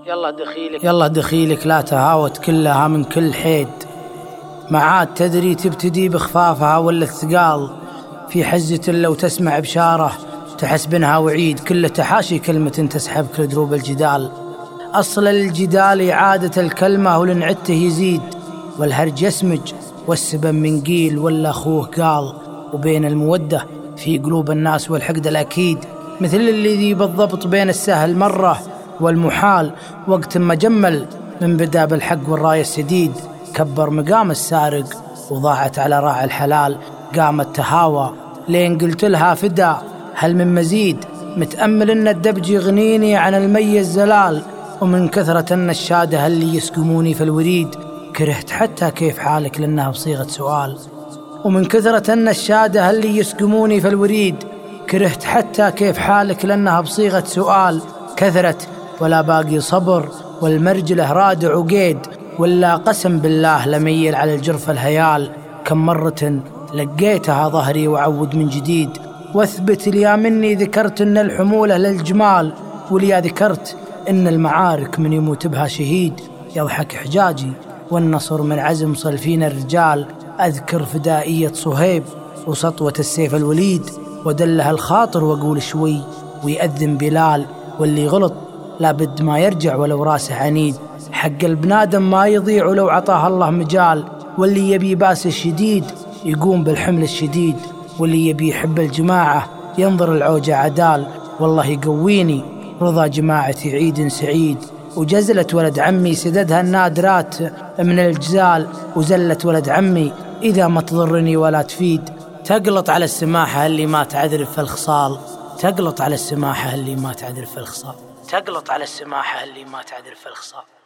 يلا دخيلك لا تهاوت كلها من كل حيد، معاد تدري تبتدي بخفافها ولا الثقال، في حزة لو تسمع بشارة تحس بنها وعيد، كل تحاشي كلمة تسحبك لدروب الجدال. أصل الجدال إعادة الكلمة ولنعته يزيد، والهرج يسمج والسبب من قيل ولا أخوه قال، وبين المودة في قلوب الناس والحقد الأكيد، مثل الذي بالضبط بين السهل مرة والمحال، وقت ما جمل من بدا بالحق والراية السديد، كبر مقام السارق وضاعت على راعي الحلال، قامت تهاوى لين قلت لها فدا هل من مزيد، متأمل ان الدبج يغنيني عن المي الزلال، ومن كثرة النشادة اللي يسقموني في الوريد، كرهت حتى كيف حالك لأنها بصيغة سؤال. ومن كثرة النشادة اللي يسقموني في الوريد، كرهت حتى كيف حالك لأنها بصيغة سؤال، كثرت ولا باقي صبر والمرجله رادع وقيد، ولا قسم بالله لميل على الجرف الهيال، كم مرة لقيتها ظهري وعود من جديد، واثبت ليا مني ذكرت ان الحمولة للجمال، وليا ذكرت ان المعارك من يموت بها شهيد، يضحك حجاجي والنصر من عزم صلفين الرجال، اذكر فدائية صهيب وسطوة السيف الوليد، ودلها الخاطر واقول شوي ويأذن بلال، واللي غلط لابد ما يرجع ولو راسه عنيد، حق البنادم ما يضيع ولو عطاه الله مجال، واللي يبي باس الشديد يقوم بالحمل الشديد، واللي يبي يحب الجماعة ينظر العوجة عدال، والله يقويني رضا جماعتي عيد سعيد، وجزلت ولد عمي سددها النادرات من الجزال، وزلت ولد عمي إذا ما تضرني ولا تفيد، تقلط على السماحة اللي ما تعذرف في الخصال، تقلط على السماحة اللي ما تعذرف في الخصال، تقلط على السماحة اللي ما تعذرف في الخصال.